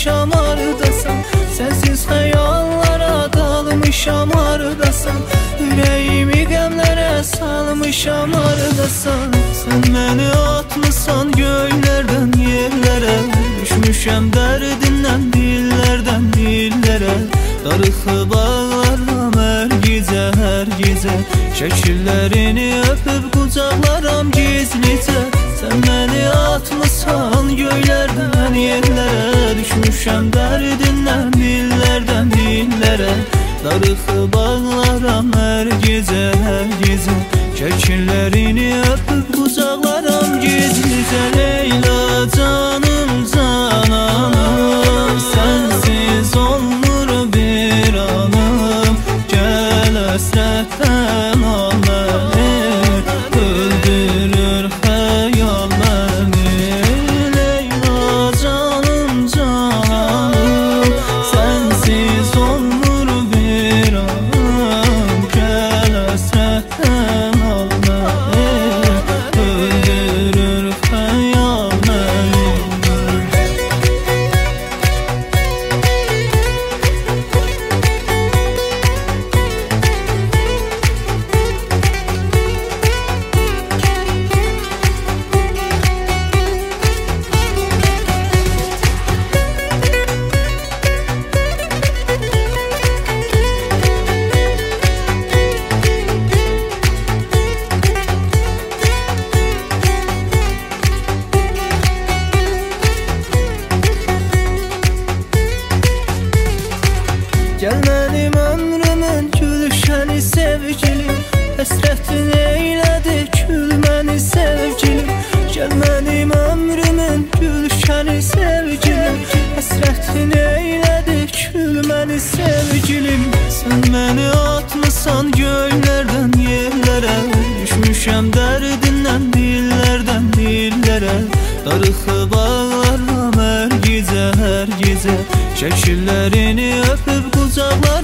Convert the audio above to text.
salmışam ardasan. Sensiz hayallara dalmışam ardasan. Yüreğimi qəmlərə salmışam ardasan. Sen məni atmışsan göylərdən yerlərə. Düşmüşəm dərdindən dillərdən dillərə. Darıxıb ağlaram hər gecə şəkillərini öpüb qucaqlaram gizlicə. Sen məni atmışsan göylərdən yerlərə. Düşmüşəm dərdindən dillərdən dillərə. Darıxıb ağlaram hər gecə şəkillərini öpüb qucaqlaram gizlicə. Leyla canım cananım, sensiz olmur bir anım. Gəl həsrətdən al məni, öldürür xəyal məni. Leyla canım cananım, sensiz olmur bir anım. Gəl həsrətdən al məni, öldürür xəyal məni. Gəl mənim ömrümün gülüşəni sevgilim, həsrətin eylədi külməni sevgilim. Gəl mənim ömrümün gülüşəni sevgilim, həsrətin eylədi külməni sevgilim. Sen məni atmışsan göylərdən yerlərə. Düşmüşəm dərdindən dillərdən dillərə. Darıxıb ağlaram hər gecə şəkillərini öpüb qucaqlar